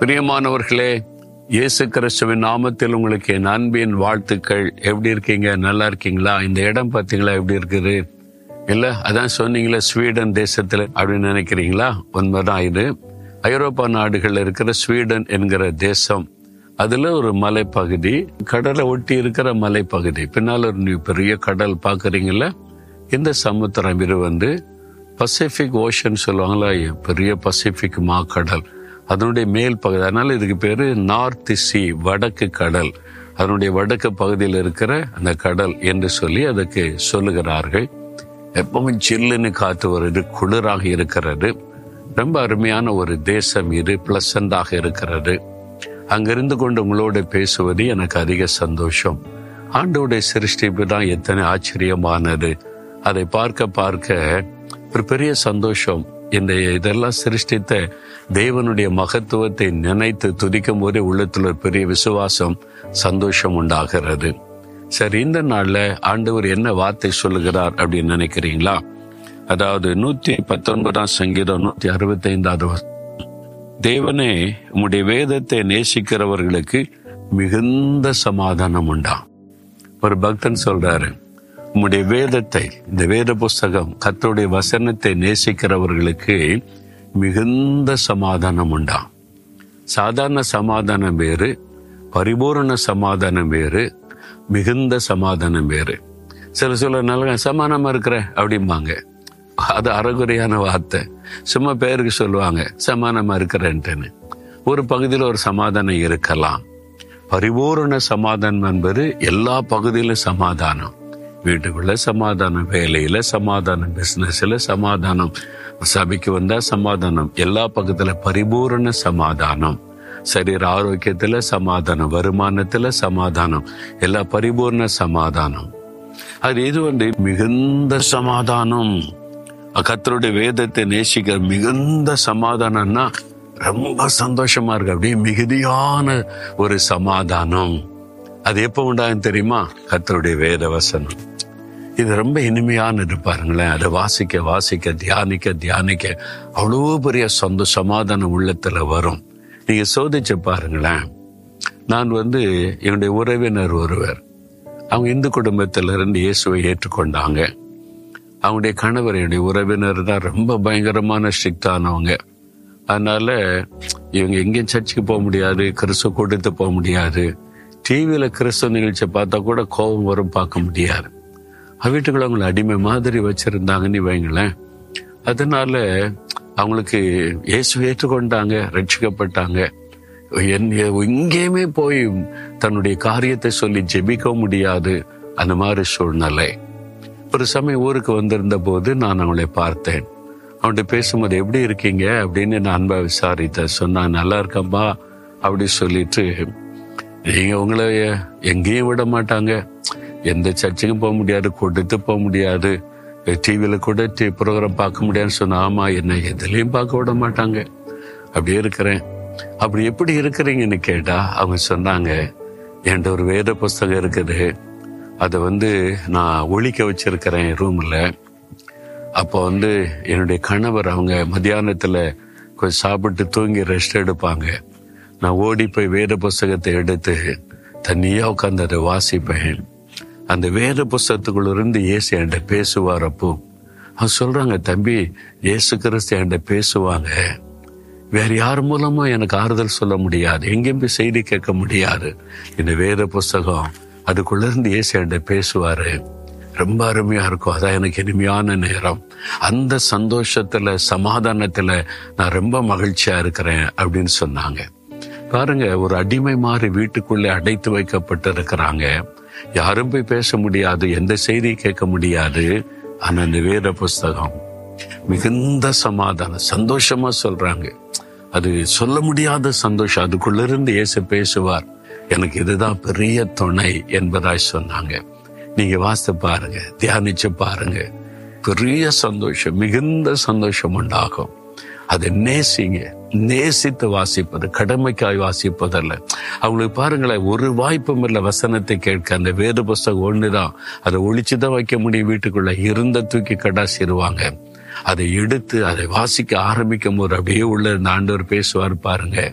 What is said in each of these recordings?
பிரியமானவர்களே, இயேசு கிறிஸ்துவின் நாமத்தில் உங்களுக்கு என் அன்பின் வாழ்த்துக்கள். எப்படி இருக்கீங்க? நல்லா இருக்கீங்களா? இந்த இடம் பார்த்தீங்களா எப்படி இருக்குது? இல்ல அதான் சொன்னீங்களே ஸ்வீடன் தேசத்துல அப்படின்னு நினைக்கிறீங்களா? உண்மைதான். இது ஐரோப்பா நாடுகள்ல இருக்கிற ஸ்வீடன் என்கிற தேசம். அதுல ஒரு மலைப்பகுதி, கடலை ஒட்டி இருக்கிற மலைப்பகுதி, பின்னால ஒரு பெரிய கடல் பாக்குறீங்கல்ல. இந்த சமுத்திரம் இது வந்து பசிபிக் ஓஷன் சொல்லுவாங்களா, பெரிய பசிபிக் மாக்கடல், அதனுடைய மேல் பகுதி. அதனால இதுக்கு பேரு நார்த் சி, வடக்கு கடல். அதனுடைய வடக்கு பகுதியில் இருக்கிற அந்த கடல் என்று சொல்லி அதுக்கு சொல்லுகிறார்கள். எப்பவும் சில்லுன்னு காற்று வருது, குளிராக இருக்கிறது. ரொம்ப அருமையான ஒரு தேசம் இது, பிளசண்டாக இருக்கிறது. அங்கிருந்து கொண்டு உங்களோட பேசுவது எனக்கு அதிக சந்தோஷம். ஆண்டோடைய சிருஷ்டிப்பு தான் எத்தனை ஆச்சரியமானது. அதை பார்க்க பார்க்க ஒரு பெரிய சந்தோஷம். இந்த இதெல்லாம் சிருஷ்டித்த தேவனுடைய மகத்துவத்தை நினைத்து துதிக்கும் போதே உள்ளத்துல ஒரு பெரிய விசுவாசம், சந்தோஷம் உண்டாகிறது. சரி, இந்த நாள்ல ஆண்டவர் என்ன வார்த்தை சொல்லுகிறார் அப்படின்னு நினைக்கிறீங்களா? அதாவது 119 சங்கீதம் 165. தேவனே, உம்முடைய வேதத்தை நேசிக்கிறவர்களுக்கு மிகுந்த சமாதானம் உண்டா. ஒரு பக்தன் சொல்றாரு, உம்முடைய வேதத்தை, இந்த வேத புஸ்தகம், கர்த்தருடைய வசனத்தை நேசிக்கிறவர்களுக்கு மிகுந்த சமாதானம் உண்டா. சாதாரண சமாதானம் வேறு, பரிபூரண சமாதானம் வேறு, மிகுந்த சமாதானம் வேறு. சில சொல்ல நல்ல சமாதானமா இருக்கிற அப்படிம்பாங்க. அது அறகுறையான வார்த்தை. சும்மா பேருக்கு சொல்லுவாங்க சமாதானமா இருக்கிறேன்ட்டுன்னு. ஒரு பகுதியில் ஒரு சமாதானம் இருக்கலாம். பரிபூரண சமாதானம் என்பது எல்லா பகுதியிலும் சமாதானம். வீட்டுக்குள்ள சமாதானம், வேலையில சமாதானம், பிசினஸ்ல சமாதானம், சபைக்கு வந்தா சமாதானம், எல்லா பக்கத்துல பரிபூரண சமாதானம். சரீர ஆரோக்கியத்துல சமாதானம், வருமானத்துல சமாதானம், எல்லா பரிபூர்ண சமாதானம். அது இது வந்து மிகுந்த சமாதானம். கர்த்தருடைய வேதத்தை நேசிக்கிற மிகுந்த சமாதானம்னா ரொம்ப சந்தோஷமா இருக்கு. அப்படியே மிகுதியான ஒரு சமாதானம். அது எப்ப உண்டாகும் தெரியுமா? கர்த்தருடைய வேத வசனம். இது ரொம்ப இனிமையானது பாருங்களேன். அதை வாசிக்க வாசிக்க, தியானிக்க தியானிக்க அவ்வளோ பெரிய சொந்த சமாதானம் உள்ளத்துல வரும். நீங்க சோதிச்சு பாருங்களேன். நான் வந்து என்னுடைய உறவினர் ஒருவர், அவங்க இந்து குடும்பத்திலிருந்து இயேசுவை ஏற்றுக்கொண்டாங்க. அவங்களுடைய கணவர் என்னுடைய உறவினர் தான், ரொம்ப பயங்கரமான ஸ்ட்ரிக்டானவங்க. அதனால இவங்க எங்கேயும் சர்ச்சுக்கு போக முடியாது, கிறிஸ்துவ கூட்டத்து போக முடியாது. டிவியில கிறிஸ்துவ நிகழ்ச்சியை பார்த்தா கூட கோபம் வரும், பார்க்க முடியாது. வீட்டுக்குள்ள அவங்களை அடிமை மாதிரி வச்சிருந்தாங்கன்னு வைங்களேன். அதனால அவங்களுக்கு இயேசு ஏற்றுக்கொண்டாங்க, ரட்சிக்கப்பட்டாங்க. எங்கேயுமே போய் தன்னுடைய காரியத்தை சொல்லி ஜெபிக்க முடியாது, அந்த மாதிரி சூழ்நிலை. ஒரு சமயம் ஊருக்கு வந்திருந்த போது நான் அவங்களை பார்த்தேன். அவன்கிட்ட பேசும்போது எப்படி இருக்கீங்க அப்படின்னு நான் அன்பா விசாரித்தேன். சொன்னா நல்லா இருக்கம்பா அப்படி சொல்லிட்டு, நீங்க உங்களை எங்கேயும் விட மாட்டாங்க, எந்த சர்ச்சுக்கும் போக முடியாது, கூட்டத்து போக முடியாது, டிவியில கூட ப்ரோக்ராம் பார்க்க முடியாதுன்னு சொன்னா, ஆமா என்ன எதுலையும் பார்க்க விட மாட்டாங்க, அப்படியே இருக்கிறேன். அப்படி எப்படி இருக்கிறீங்கன்னு கேட்டா அவங்க சொன்னாங்க, என்கிட்ட ஒரு வேத புஸ்தகம் இருக்குது, அதை வந்து நான் ஒழிக்க வச்சிருக்கிறேன் ரூம்ல. அப்போ வந்து என்னுடைய கணவர் அவங்க மத்தியானத்துல கொஞ்சம் சாப்பிட்டு தூங்கி ரெஸ்ட் எடுப்பாங்க. நான் ஓடி போய் வேத புஸ்தகத்தை எடுத்து தனியா உட்காந்து அதை வாசிப்பேன். அந்த வேத புஸ்தகத்துக்குள்ள இருந்து இயேசு என்கிட்ட பேசுவார். அப்போ அவங்க சொல்றாங்க, தம்பி, இயேசு கிறிஸ்து என்கிட்ட பேசுவாங்க, வேற யார் மூலமா எனக்கு ஆறுதல் சொல்ல முடியாது, எங்கேயும் போய் செய்தி கேட்க முடியாது. இந்த வேத புஸ்தகம் அதுக்குள்ள இருந்து இயேசு என்கிட்ட பேசுவாரு, ரொம்ப அருமையா இருக்கும். அதான் எனக்கு இனிமையான நேரம். அந்த சந்தோஷத்துல சமாதானத்துல நான் ரொம்ப மகிழ்ச்சியா இருக்கிறேன் அப்படின்னு சொன்னாங்க. பாருங்க, ஒரு அடிமை மாதிரி வீட்டுக்குள்ளே அடைத்து வைக்கப்பட்டு இருக்கிறாங்க. யாரும் போய் பேச முடியாது, எந்த செய்தியை கேட்க முடியாது. ஆனா இந்த வேத புஸ்தகம் மிகுந்த சமாதானம், சந்தோஷமா சொல்றாங்க. அது சொல்ல முடியாத சந்தோஷம். அதுக்குள்ள இருந்து இயேசு பேசுவார், எனக்கு இதுதான் பெரிய துணை என்பதாய் சொன்னாங்க. நீங்க வாசித்து பாருங்க, தியானிச்சு பாருங்க, பெரிய சந்தோஷம், மிகுந்த சந்தோஷம் உண்டாகும். அதை நேசிங்க. நேசித்து வாசிப்பது, கடமைக்காய் வாசிப்பதல்ல. அவங்களுக்கு பாருங்களேன், ஒரு வாய்ப்பும் இல்லை வசனத்தை கேட்க. அந்த வேத புஸ்தகம் ஒண்ணுதான், அதை ஒழிச்சுதான் வைக்க முடியும். வீட்டுக்குள்ள இருந்த தூக்கி கடாசிடுவாங்க. அதை எடுத்து அதை வாசிக்க ஆரம்பிக்கும் போது அப்படியே உள்ள இருந்த ஆண்டவர் பேசுவார் பாருங்க.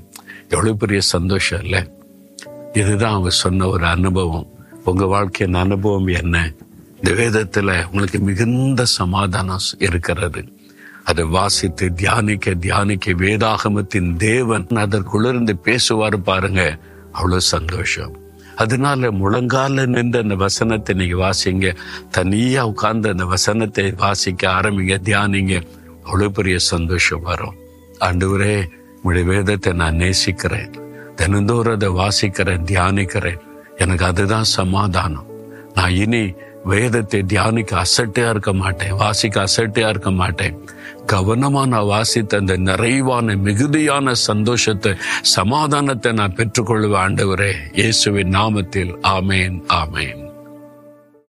எவ்வளவு பெரிய சந்தோஷம் இல்ல? இதுதான் அவங்க சொன்ன ஒரு அனுபவம். உங்க வாழ்க்கையின் அனுபவம் என்ன? இந்த வேதத்துல உங்களுக்கு மிகுந்த சமாதானம் இருக்கிறது. அதை வாசித்து தியானிக்க வேதாகமத்தின் தேவன் அதற்குள்ளிருந்து பேசுவார் பாருங்க, அவ்வளவு சந்தோஷம். அதனால முழங்கால நின்று அந்த வசனத்தை நீங்க வாசிங்க. தனியா உட்கார்ந்து அந்த வசனத்தை வாசிக்க ஆரம்பிங்க, தியானிங்க. அவ்வளவு பெரிய சந்தோஷம் வரும். ஆண்டவரே, உங்களுடைய வேதத்தை நான் நேசிக்கிறேன், தினந்தோறும் அதை வாசிக்கிறேன், தியானிக்கிறேன். எனக்கு அதுதான் சமாதானம். நான் இனி வேதத்தை தியானிக்க அசட்டையா இருக்க மாட்டேன், வாசிக்க அசட்டையா இருக்க மாட்டேன். கவனமா நான் வாசித்த அந்த நிறைவான மிகுதியான சந்தோஷத்தை, சமாதானத்தை நான் பெற்றுக்கொள்வேன். ஆண்டவரே, இயேசுவின் நாமத்தில் ஆமேன், ஆமேன்.